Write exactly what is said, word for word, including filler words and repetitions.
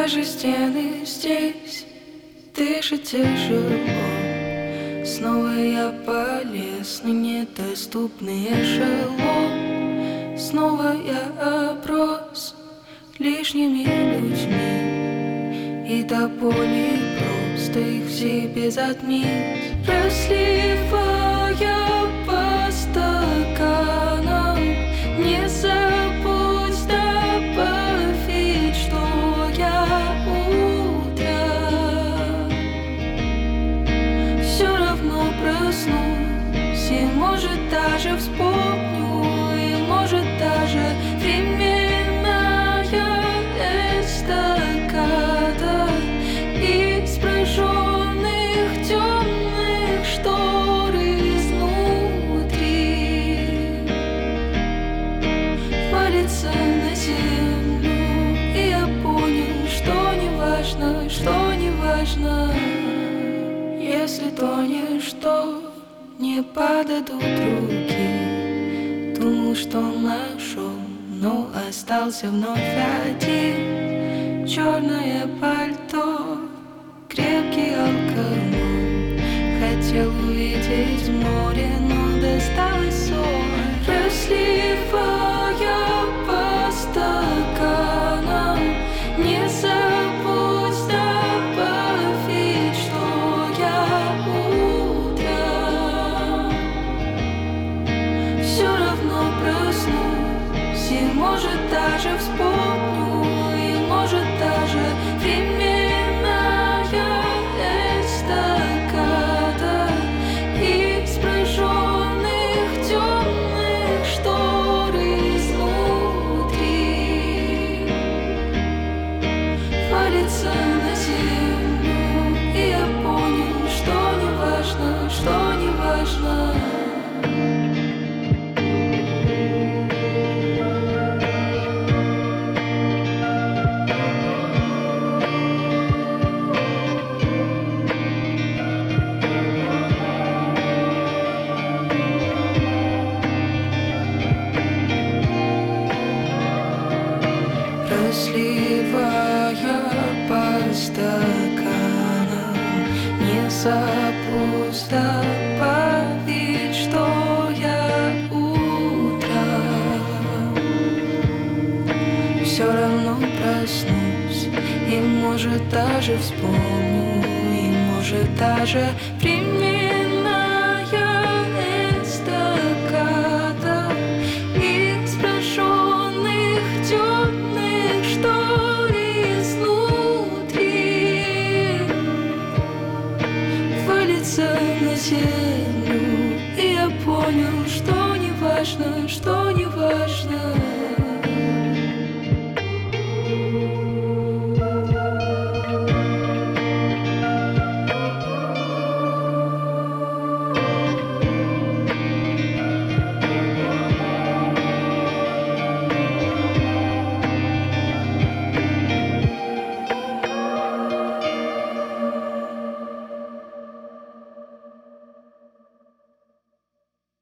Даже стены здесь дышат тяжело. Снова я полез на недоступный эшелон. Снова я оброс лишними людьми, и до боли просто их в себе затмить. Разливая по стаканам, не забудь добавить, что я утром все равно проснусь, и может даже вспомню, и может даже временная эстакада из прожженных темных штор изнутри валится на землю, и я понял, что не важно, что не важно. Если тонешь, то не подадут руки. Думал, что нашел, но остался вновь один. Черное пальто, крепкий алкоголь. Хотел увидеть море, но досталось соль. Разливая по стаканам, не забудь добавить, что я утром все равно проснусь, и может даже вспомню, и может даже временная эстакада из прожженных темных штор изнутри валится на землю, и я понял, что не важно, что не важно. Разливая по стаканам, не забудь добавить, что я утром все равно проснусь, и может даже вспомню, и может даже временная эстакада из прожженных темных штор изнутри валится на землю, и я понял, что не важно, что не важно.